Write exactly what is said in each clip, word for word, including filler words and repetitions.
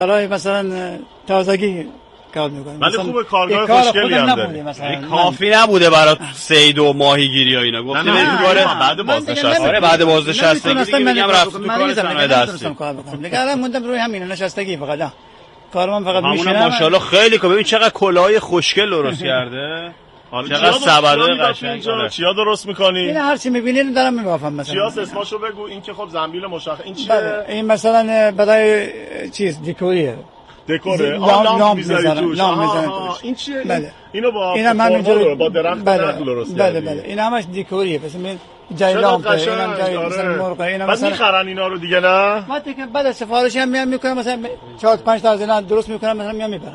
برای مثلا تازگی کار میکنم. ولی خوبه کارگاه خوشگلی هم داری. کافی نبوده برای صید و ماهیگیری و اینا. گفتم این کار بعد بازنشستگی. آره بعد بازنشستگی میگم رفت تو کار صنایع دستی. دیگه الان موندم روی همین نشستگی فقط. کارم فقط میشینم. ماشاءالله خیلی خوبه. ببین چقدر کلاهای خوشگل درست کرده. چقدر سبدای قشنگ. چیا درست می‌کنی؟ این هر چی می‌بینین دارم می‌بافم مثلا. چیا اسمشو بگو. این که خب زنبیل مشخص. این چیه؟ بله. این مثلا برای چیز دکوریه. دکوره. لام لام می‌ذارم. لام می‌ذارم توش. این چیه؟ بله. اینو با اینم همینجوری با درخت نخل درست کردی. بله بله. این همش دکوریه. مثلا جای لامپ، اینم جای مثلا مرغ، اینا مثلا می‌خرن اینا رو دیگه نه؟ وقتی که بعد سفارش هم میام میکنم مثلا چهار پنج تا اینا درست میکنم مثلا میام میبرن.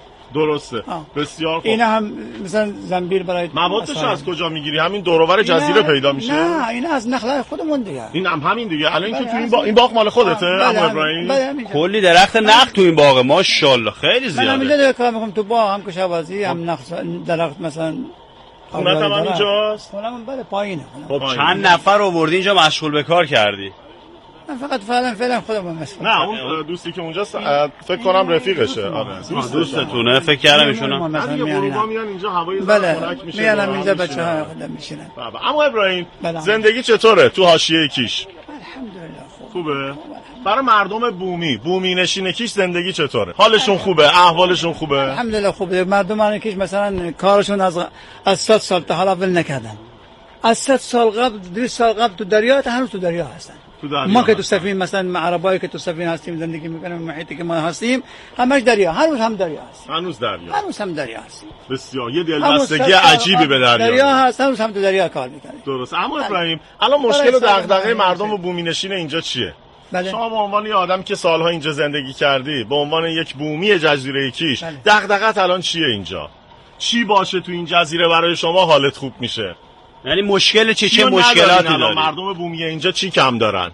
درسته. آه. بسیار خوب. اینا هم مثلا زنبیل برای موادش از کجا میگیری؟ همین دور و بر جزیره پیدا میشه؟ نه اینا از نخل خودمون دیگه. این هم همین دیگه. الان که تو این باغ این باغ مال خودته عمو ابراهیم؟ کلی درخت نخل تو این باغه ماشاءالله خیلی زیاده. من اینجا کار میکنم تو باغ هم کشاورزی هم نخل درخت مثلا خونت هم اینجاست؟ خونم بله پایینه. خب چند نفر آوردی اینجا مشغول به کار کردی؟ من فقط فعلا فعلا خودم مشغول. نه اون دوستی که اونجاست فکر کنم رفیقشه. آره دوستتونه فکر کردم ایشونا. مثلا غروبا میان اینجا هوای خنک میشه. میانم اینجا بچه‌ها خودم میشینن. اما ابراهیم زندگی چطوره تو حاشیه کیش؟ الحمدلله خوبه. برای مردم بومی بومی نشین کیش زندگی چطوره؟ حالشون خوبه؟ احوالشون خوبه؟ الحمدلله خوبه. مردمان کیش مثلا کارشون از از صد سال تا حالا ول نکردن. از صد سال قبل دویست سال قبل تو دریا هنوز تو دریا هستن. ما که تو سفینه مثلا عربایی که تو سفینه هستیم زندگی میکنیم محیطی که ما هستیم همش دریا هنوز هم دریا هست. هنوز دریا. هنوز هم دریا هست. بسیار یه دلبستگی عجیبی به دریا. دریا هست هنوز هم تو دریا کار میکنه. درست. اما ابراهیم الان مشکل و دغدغه مردم و بومی نشین اینجا چیه؟ بله. شما به عنوان یه آدم که سالها اینجا زندگی کردی به عنوان یک بومی جزیره کیش بله. دغدغت الان چیه اینجا؟ چی باشه تو این جزیره برای شما حالت خوب میشه؟ یعنی مشکل چه چه مشکلاتی داره؟ مردم بومی اینجا چی کم دارن؟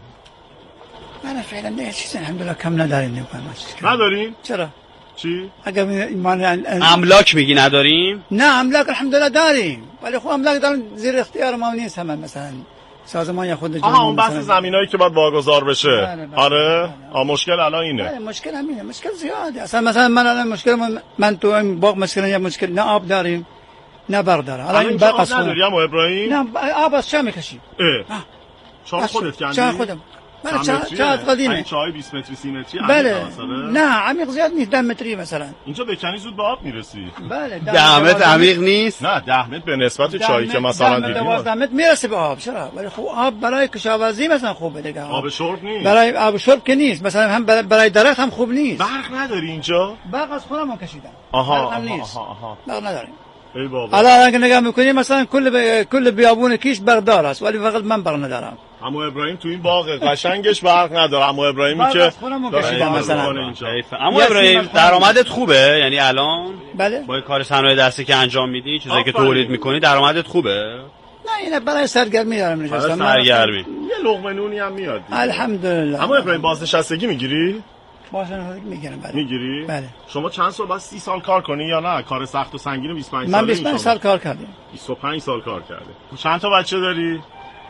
من فعلا نه چیزی الحمدلله کم نداریم نمی‌کنم. نداریم؟ چرا؟ چی؟ اگر ایمان املاک میگی نداریم؟ نه املاک الحمدلله داریم. ولی خب املاک دارن زیر اختیار ما نیست همه مثلا سازمان یا خود جمهوری. آها اون بحث زمینایی که باید واگذار بشه. بله بله آره آ مشکل الان اینه. بله مشکل همینه. مشکل زیاده. اصلا مثلا من الان مشکل من, من تو این باغ مثلا یا مشکل نه آب داریم نه برق داره. الان این برق نداری ام ابراهیم؟ نه آب از چه میکشیم؟ اه چا خودت کندی؟ چا خودم. من چا چا قدیمه. چای بیست متری سی متری بله. نه عمیق زیاد نیست ده متری مثلا. اینجا بکنی زود به آب میرسی. بله ده متر عمیق نیست؟ نه ده متر به نسبت چایی که مثلا دیدیم. دوازده متر میرسه به آب چرا؟ ولی خب آب برای کشاورزی مثلا خوبه دیگه. آب شرب نیست. برای آب شرب که نیست. مثلا هم برای درخت هم خوب نیست. برق نداری اینجا؟ برق از خودمون کشیدم. آها آها آها. برق نداریم. ای بابا. حالا اگه نگاه میکنی مثلا کل ب... کل بیابون کیش برقدار است ولی فقط من برق ندارم. عمو ابراهیم تو این باغ قشنگش برق نداره. عمو ابراهیمی که مثلا عمو ابراهیم درآمدت خوبه یعنی الان بله با کار صنایع دستی که انجام میدی چیزایی که تولید میکنی درآمدت خوبه؟ نه اینا برای سرگرمی دارم نشستم. سرگرمی. یه لقمه نونی هم میاد. الحمدلله. عمو ابراهیم بازنشستگی میگیری؟ بازنشستگی میگیرم بله. میگیری؟ بله. شما چند سال بعد سی سال کار کنی یا نه؟ کار سخت و سنگین بیست و پنج ساله. من بیست و پنج سال کار کردم. بیست و پنج سال کار کرده. چند تا بچه داری؟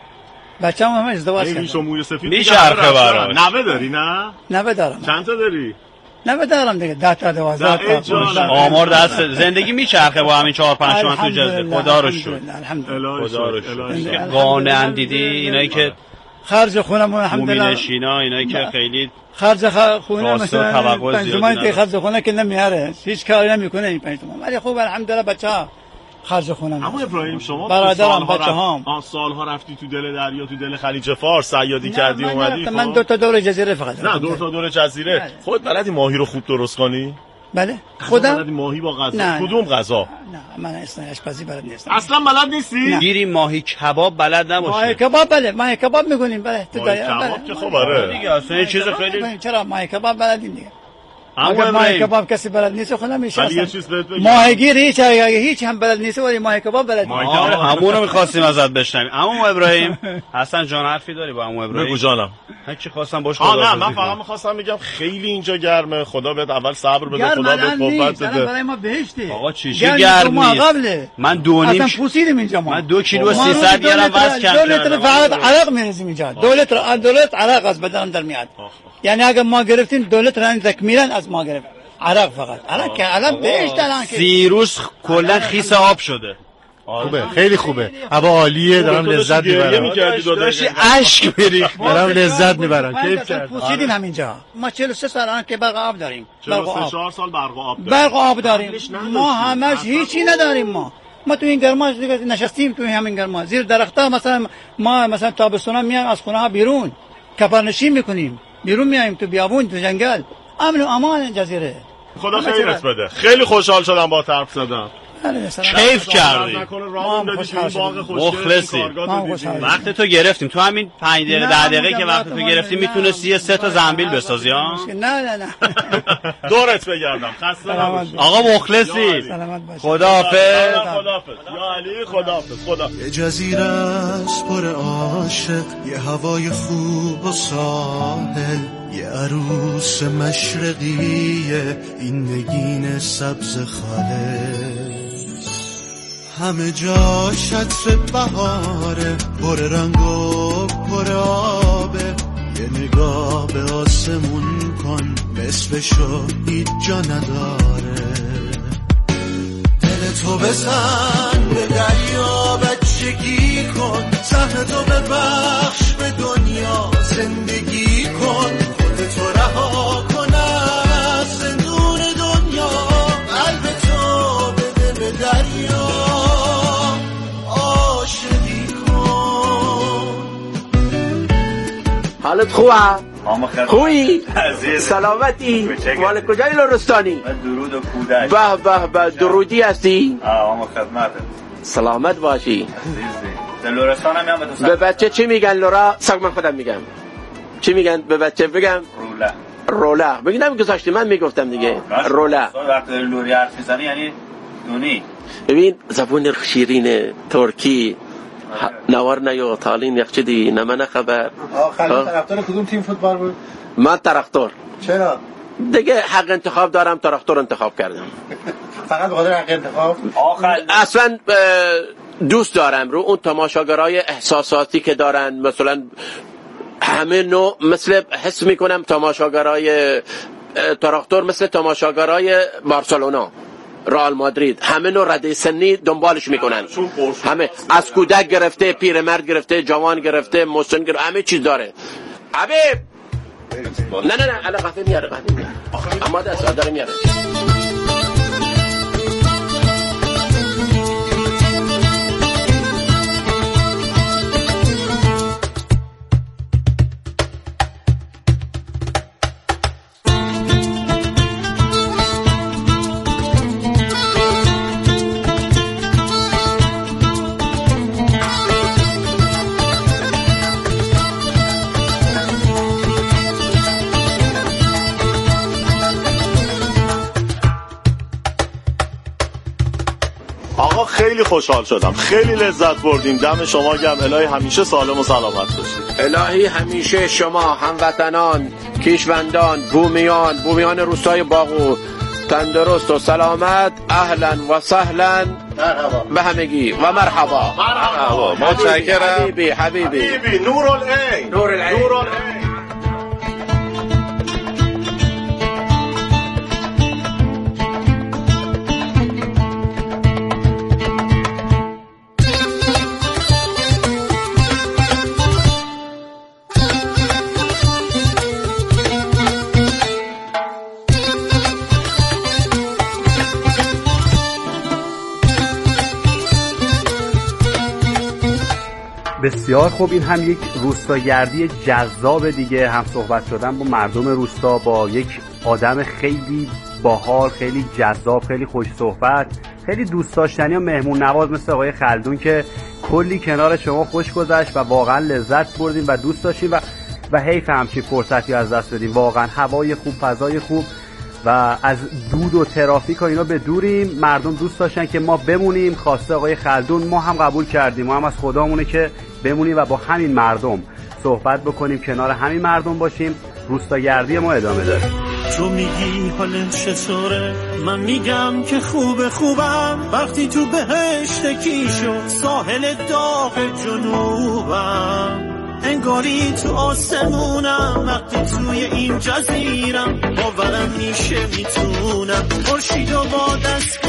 بچه‌م هم ازدواج کرده. ریش و موی سفید میچرخه براش. نوه داری نه؟ نوه دارم. چند تا داری؟ نوه دارم دیگه ده تا دوازده تا. آمار دست زندگی میچرخه با همین چهار پنج تومن تو جزیره. خدا رو شکر. الحمدلله. خدا رو شکر. قانع دیدی اینایی که خرج خونم الحمدلله. مومینشینا اینایی که خیلی خرج خونه مثلا پنج تومن که خرج خونه که نمیاره. هیچ کاری نمیکنه این پنج تومن. ولی خوب الحمدلله بچه‌ها خرج خونم. اما ابراهیم شما برادرم بچه‌هام آ سال‌ها رفتی تو دل دریا تو دل خلیج فارس صیادی کردی اومدی. من دو تا دور جزیره فقط. نه دو تا دور جزیره. خودت بلدی ماهی رو خوب درست کنی؟ بله خودم بلدی ماهی با غذا. کدوم غذا؟ نه من اصلا آشپزی بلد نیستم. اصلا بلد نیستی؟ گیری ماهی کباب بلد نباشی. ماهی کباب بله ماهی کباب میگونیم بله تو دریا. ماهی کباب که خب آره. دیگه اصلا چیز خیلی چرا ماهی کباب بلدیم دیگه. اما ماهی کباب کسی بلد نیست خودم میشه. ولی یه چیز بهت بگم. ماهیگیر هیچ هیچ هم بلد نیست ولی ماهی کباب بلد. همونو می‌خواستیم ازت بشنویم. عمو ابراهیم حسن جان حرفی داری با عمو ابراهیم؟ بگو جانم. هیچ خواستم باش خدا. نه من فقط می‌خواستم بگم خیلی اینجا گرمه. خدا بهت اول صبر بده خدا بهت قوت بده. برای ما بهشته. آقا چیزی گرم نیست. من دو نیم اصلا پوسیدیم اینجا ما. من دو کیلو سیصد گرم وزن کردم. دو لیتر فقط عرق می‌ریزیم اینجا. دو لیتر دو لیتر عرق از بدن در میاد. یعنی اگه ما گرفتیم دو لیتر تکمیلا از از ما گرفت. عرق فقط عرق که الان بهش دارن که سی روز کلا خیس آب شده. خوبه، خیلی خوبه، هوا عالیه، دارم لذت میبرم. داشتی اشک بریخت. دارم لذت میبرم، کیف کردم. پوسیدیم همینجا. ما چهل و سه سال الان که برق آب داریم. چهل و سه چهار سال برق آب داریم. برق آب داریم. ما همش هیچی نداریم ما. ما تو این گرما دیگه نشستیم تو همین گرما زیر درخت‌ها، مثلا ما مثلا تابستونا میایم از خونه ها بیرون کپرنشین میکنیم، بیرون میایم تو بیابون تو جنگل، امن و امان جزیره. خدا خیرت بده. خیلی خوشحال شدم با حرف زدم. کیف کردی. مخلصی. وقت تو گرفتیم تو همین پنج دقیقه ده دقیقه که وقت تو گرفتی میتونستی یه سه تا زنبیل بسازی ها. نه نه نه. دورت بگردم. خسته نباشی. آقا مخلصی. خداحافظ. خداحافظ. یا علی خداحافظ. خدا. یه جزیره است پر عاشق، یه هوای خوب و ساحل، یه عروس مشرقیه، این نگین سبز خاله، همه جا شطر بهاره، پر رنگ و پر آبه، یه نگاه به آسمون کن، نصفشو هیچ جا نداره، دل تو بزن به دریا، بچگی کن، سهم تو ببخش به دنیا، زندگی کن، خودتو رها کن از زندون دنیا، قلب تو بده به دریا، عاشقی کن. حالت خوبه؟ خوبی؟ سلامتی؟ مال کجای لرستانی؟ درود و کودک. به به به درودی هستی؟ آقا خدمت. سلامت باشی. در لرستان هم میام. به بچه چی میگن لورا؟ سگ من خودم میگم. چی میگن به بچه بگم؟ روله. روله. بگیدم گذاشتی من میگفتم دیگه. روله. وقتی لوری حرف میزنی یعنی دونی. ببین زبون شیرین ترکی نوار نیو تالین یک چیزی نمنه خبر. خلیل طرفدار کدوم تیم فوتبال بود؟ من طرفدار. چرا؟ دیگه حق انتخاب دارم، طرفدار انتخاب کردم. فقط بخاطر حق انتخاب؟ اصلا دوست دارم رو اون تماشاگرای احساساتی که دارن، مثلا همه نوع، مثل حس میکنم تماشاگرای طرفدار مثل تماشاگرای بارسلونا، رئال مادرید، همه نوع رده سنی دنبالش میکنن، همه از کودک گرفته، پیرمرد گرفته، جوان گرفته، مسن گرفته، همه چیز داره. حبیب نه نه نه الان قهوه میاره، قهوه میاره اما دست داره میاره. خیلی خوشحال شدم، خیلی لذت بردیم. دم شما گرم. الهی همیشه سالم و سلامت باشید. الهی همیشه شما هموطنان، کیشوندان، بومیان، بومیان روستای باغو تندرست و سلامت، اهلا و سهلا به همگی و مرحبا. مرحبا. متشکرم. حبیبی حبیبی حبیبی نورالعین نورالعین نورالعین. بسیار خوب. این هم یک روستاگردی جذاب دیگه، هم صحبت شدن با مردم روستا، با یک آدم خیلی باحال، خیلی جذاب، خیلی خوش صحبت، خیلی دوست داشتنی و مهمون نواز مثل آقای خلدون که کلی کنار شما خوش گذشت و واقعا لذت بردیم و دوست داشتیم و و حیف همچین فرصتی از دست بدیم. واقعا هوای خوب، فضای خوب و از دود و ترافیک و اینا به دوریم. مردم دوست داشتن که ما بمونیم، خواسته آقای خلدون ما هم قبول کردیم، ما هم از خدامونه که بمونیم و با همین مردم صحبت بکنیم، کنار همین مردم باشیم. روستاگردی ما ادامه داره. تو میگی حالم چطوره، من میگم که خوب خوبم، وقتی تو بهشت کیشو ساحل داغ جنوبم، انگاری تو آسمونم وقتی توی این جزیرم باورم میشه میتونم خورشیدو با دست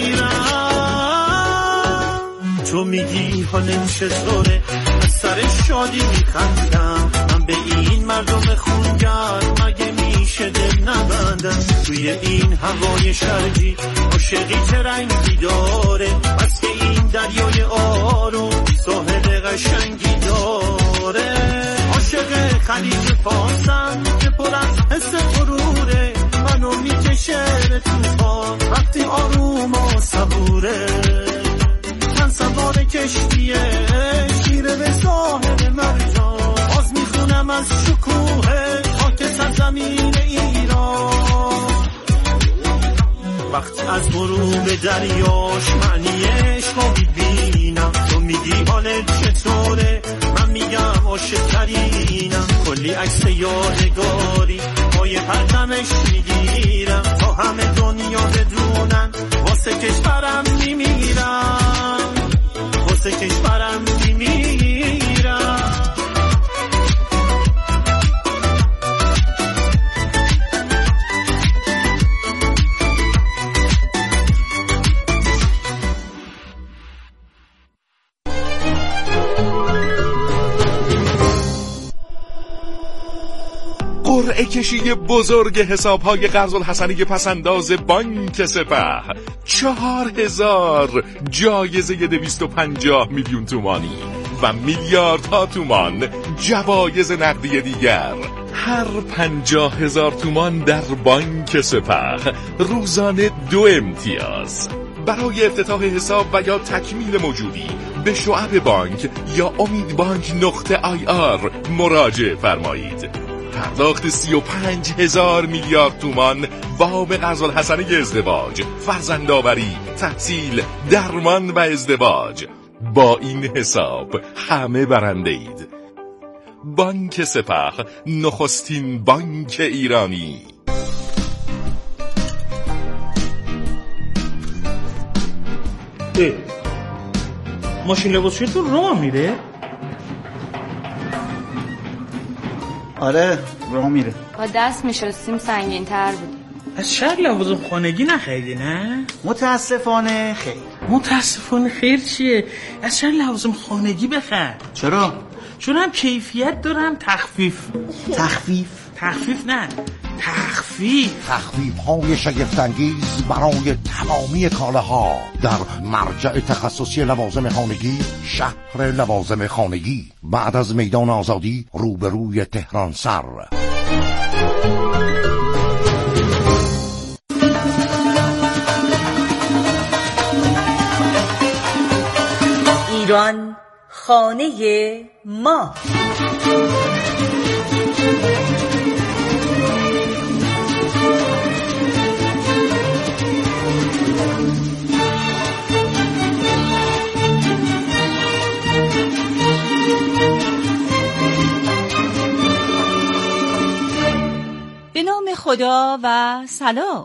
بگیرم تو میگی حالم چطوره از سر شادی میخندم من به این مردم خونگرد مگه میشه دل نبندم توی این هوای شرقی عاشقی چه رنگی داره بس که این دریای آروم ساحل قشنگی داره عاشق خلیج فارسم که پر از حس غروره منو میکشه به طوفان وقتی آروم و صبوره من سوار کشتیه شیره به ساحل مرجان باز میخونم از شکوه خاک سرزمین ایران وقتی از غروب دریاش معنی عشقو میبینم تو میگی حالت چطوره من میگم عاشق ترینم کلی عکس یادگاری پای پرتمش میگیرم تا همه دنیا بدونن واسه کشورم میمیرم واسه کشورم میمیرم قرعه کشی بزرگ حسابهای قرض الحسنی پسنداز بانک سپه، چهار هزار جایزه دویست و پنجاه میلیون تومانی و میلیاردها تومان جوایز نقدی دیگر. هر پنجاه هزار تومان در بانک سپه روزانه دو امتیاز. برای افتتاح حساب و یا تکمیل موجودی به شعب بانک یا امید بانک نقطه آی آر مراجعه فرمایید. پرداخت سی و پنج هزار میلیارد تومان وام قرض الحسنی ازدواج، فرزندآوری، تحصیل، درمان و ازدواج. با این حساب همه برنده اید. بانک سپه، نخستین بانک ایرانی. اه. ماشین لباسشویی تو راه میره؟ آره راه میره. با دست میشستیم سنگین تر بود. از شهر لوازم خانگی نخریدی نه؟ متاسفانه خیر. متاسفانه خیر چیه؟ از شهر لوازم خانگی بخر. چرا؟ چون هم کیفیت دارم تخفیف. تخفیف؟ تخفیف نه تخفیف تخفیف های شگفت‌انگیز برای تمامی کالاها در مرجع تخصصی لوازم خانگی شهر لوازم خانگی بعد از میدان آزادی روبروی تهران سر. ایران خانه ما. به نام خدا و سلام.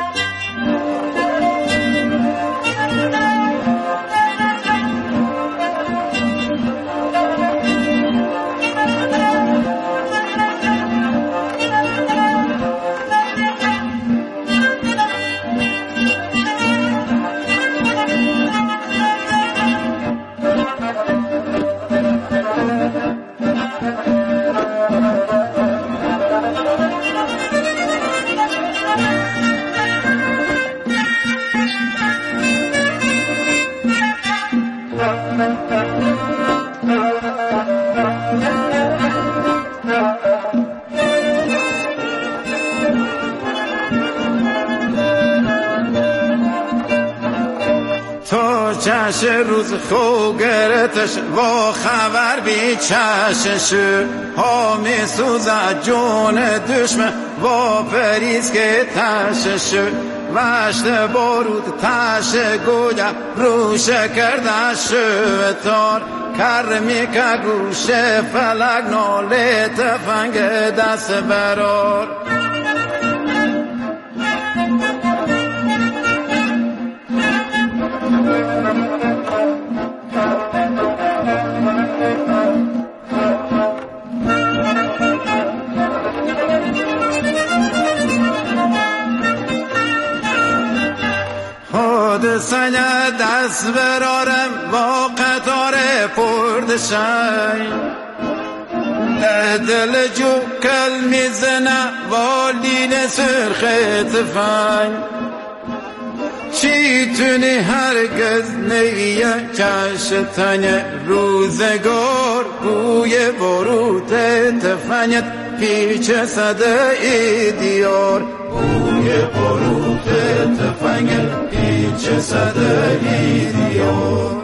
چش روز خو گرتش و خبر بی چشش ها می سوزد جون دشمن و پریز که تشش وشت بارود تش گویم روش کردش تار کر می که گوش فلک ناله تفنگ دست برار. داد سنه دست برارم با قطار پردشای دل جو کل میزنه والین سرخ تفنگ چی تونی هرگز نیه کشتن روزگار بوی بروت تفنگت پیچ صده ای دیار بوی بروت تفنگت پیچ صده ای دیار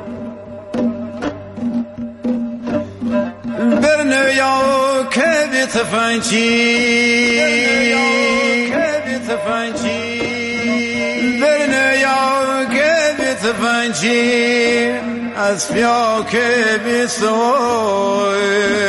برنیا که بی تفنگی برنیا که بی تفنگی از بیا که بی سوی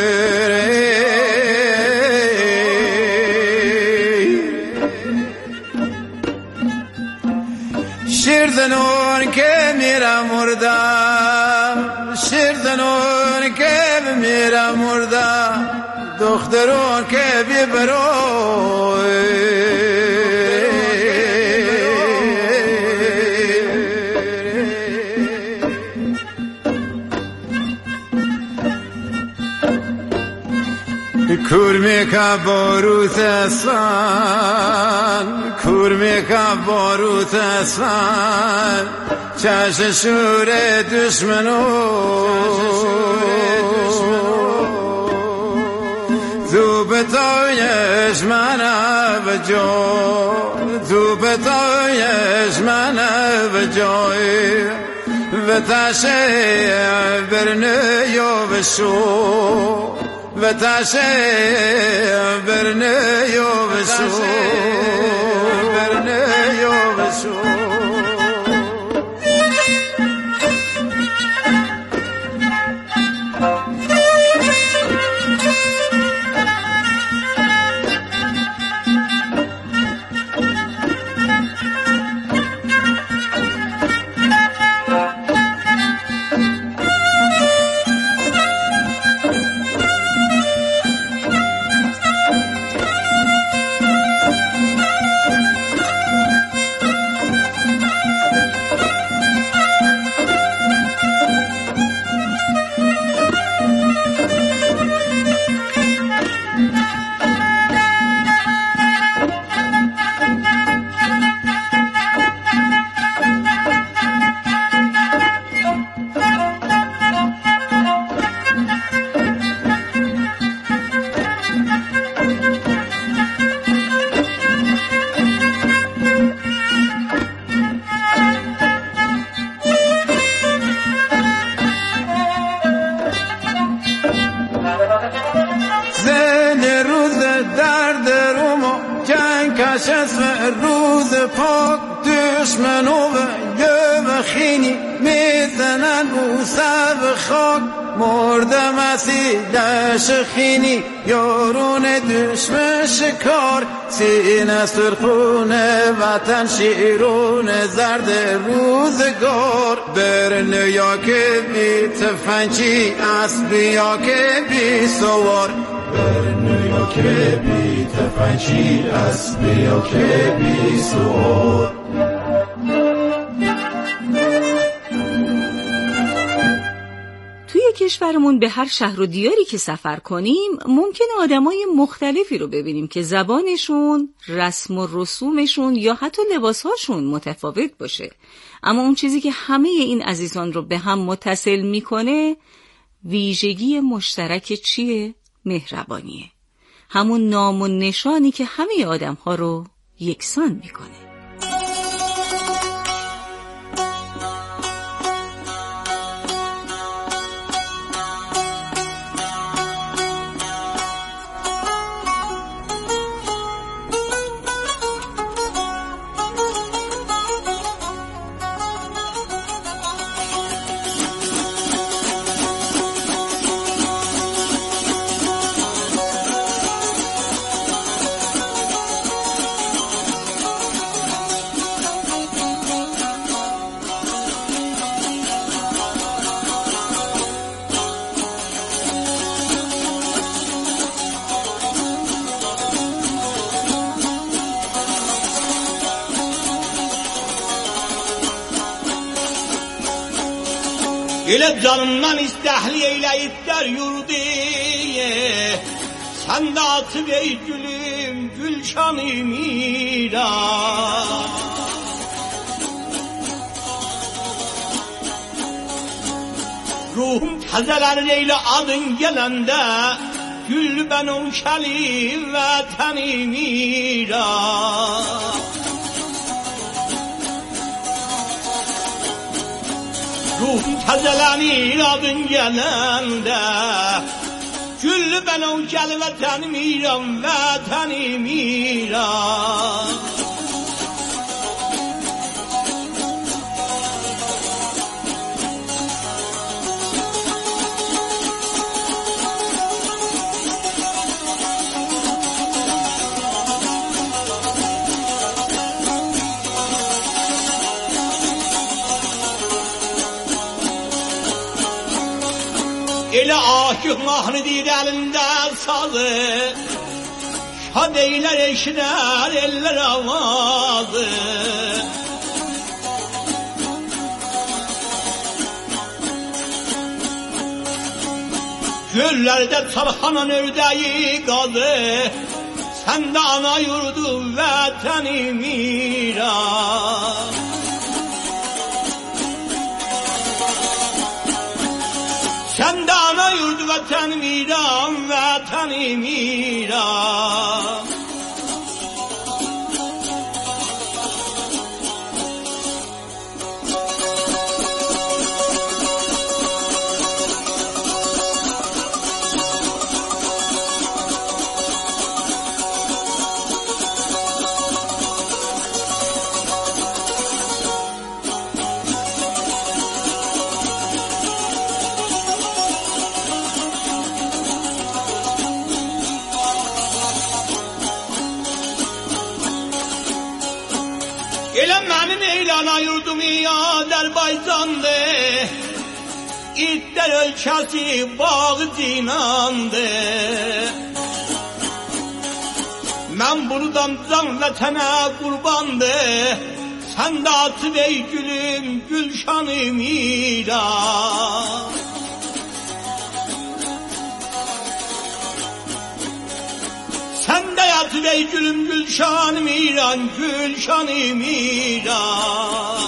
شیر زنون که میرم مردم شیر زنون که میرم مردم دخترون که بی بروی کورمی که باروت اسفن کورمی که باروت اسفن چشم شور دشمنو تو بتایش من بجا تو بتایش من بجای و تشه برنه یا بشو و تشه برنه یا بشو برنه یا بشو روز پاک دشمنو و یه بخینی میزنن رو سر خاک مرده مسیدش خینی یارون دشمن شکار سینه سرخونه وطن شیرون زرد روزگار برنه یا که بی تفنگی اسبی یا که بی سوار برنه یا که بی تفنگی اسبی یا که بی سوار توی کشورمون به هر شهر و دیاری که سفر کنیم ممکنه آدمای مختلفی رو ببینیم که زبانشون، رسم و رسومشون یا حتی لباسهاشون متفاوت باشه. اما اون چیزی که همه این عزیزان رو به هم متصل میکنه ویژگی مشترک چیه؟ مهربانیه. همون نام و نشانی که همه آدم‌ها رو یکسان میکنه. Elə canımdan istəhli eyləyiblər yurdu, sən də atıb ey gülüm gülşanı miran. Ruhum təzələnir eylə adın gələndə, gül bən on şəli vətəni miran. Ruhum təzələnir adın gələndə, gül bən on şəli vətəni miran, vətəni miran. Elə aşıq mahnı deyir əlində sazı, şad eylər eşidər eller avazı. Göllərdə çarxanan ördəyi qazı, sən də ana yurdu vətəni miran. Sən də ana yurdu vətən miran, vətəni miran. Elə mənim eylana yurdum Azərbaycandı, İtlər ölkəsi bağı cinandı. Mən buradan can vətənə qurbandı, sən də atıb ey gülüm gülşanı miran. Sən də yatıb ey gülüm gülşanı miran, gülşanı miran.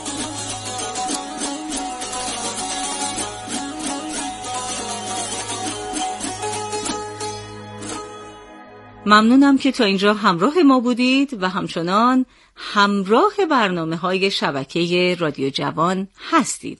ممنونم که تا اینجا همراه ما بودید و همچنان همراه برنامه های شبکه رادیو جوان هستید.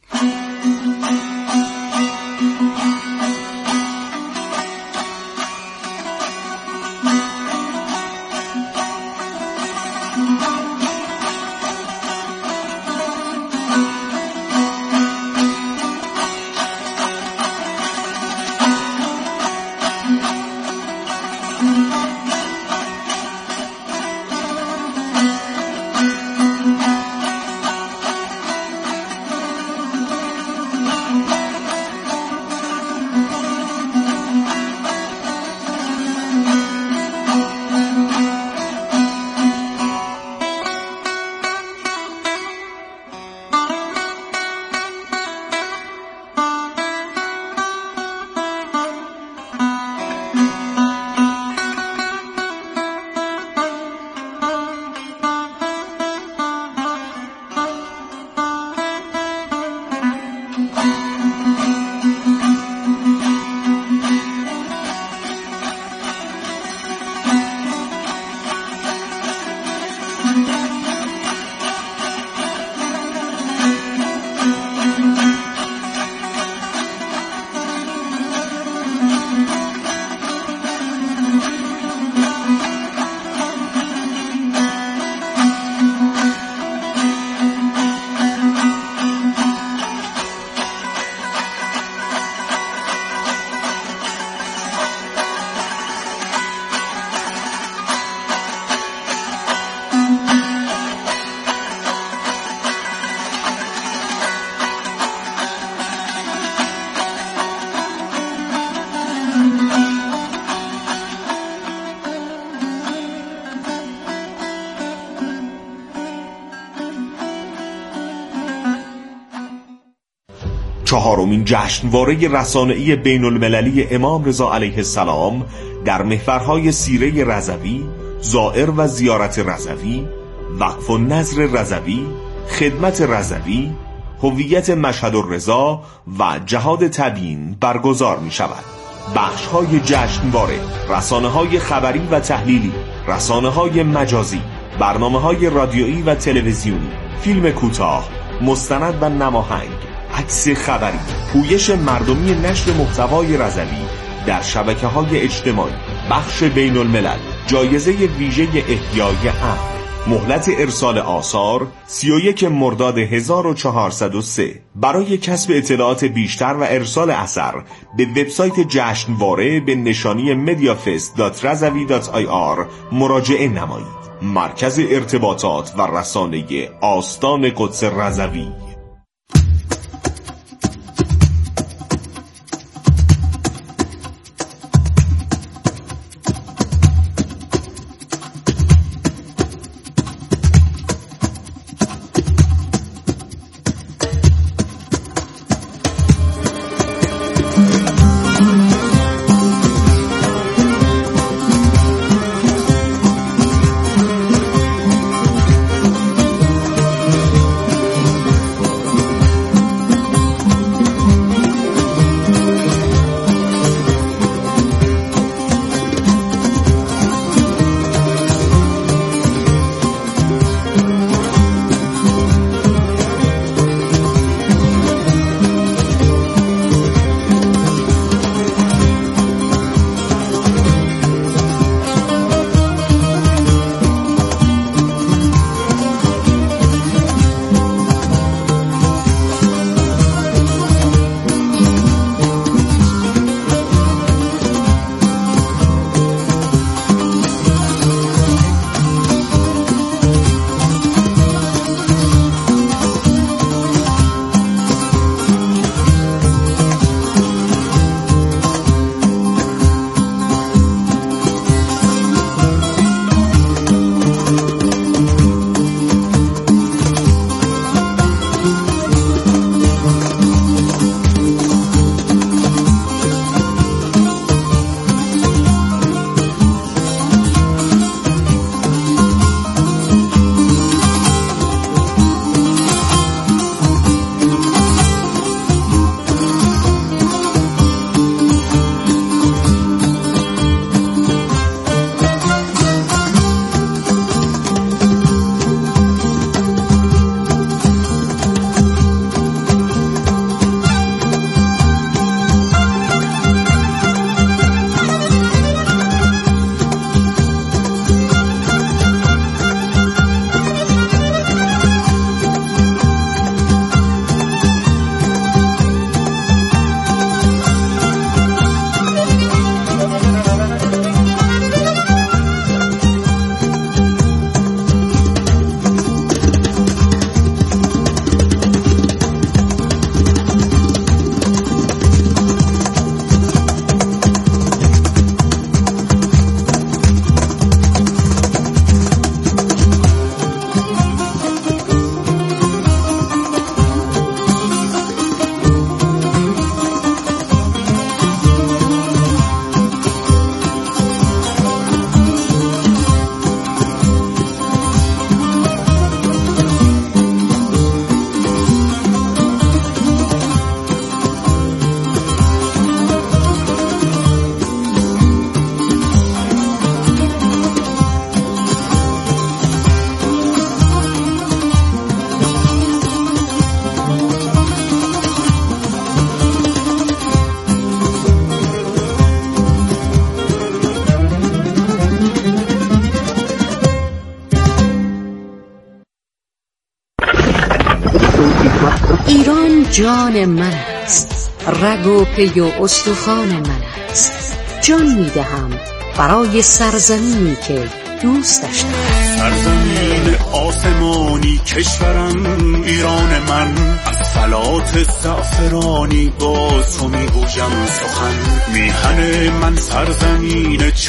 چهارمین جشنواره رسانه‌ای بین المللی امام رضا علیه السلام در محورهای سیره رضوی، زائر و زیارت رضوی، وقف و نظر رضوی، خدمت رضوی، هویت مشهد الرضا و جهاد تبیین برگزار می شود. بخش های جشنواره، رسانه های خبری و تحلیلی، رسانه های مجازی، برنامه های رادیویی و تلویزیونی، فیلم کوتاه، مستند و نماهنگ، عکس خبری، پویش مردمی نشر محتوای رضوی در شبکه های اجتماعی، بخش بین الملل، جایزه ویژه احیای امن. مهلت ارسال آثار سی و یک مرداد هزار و چهارصد و سه. برای کسب اطلاعات بیشتر و ارسال اثر به وبسایت جشنواره به نشانی مدیافست دات رضوی دات آی آر مراجعه نمایید. مرکز ارتباطات و رسانه آستان قدس رضوی. جان من است، رگ و پی و استخوان من است. جان میدهم برای سرزمینی که دوستش دارم. سرزمین آسمانی کشورم ایران من، از فلات زعفرانی با تو میگویم سخن. میهن من سرزمین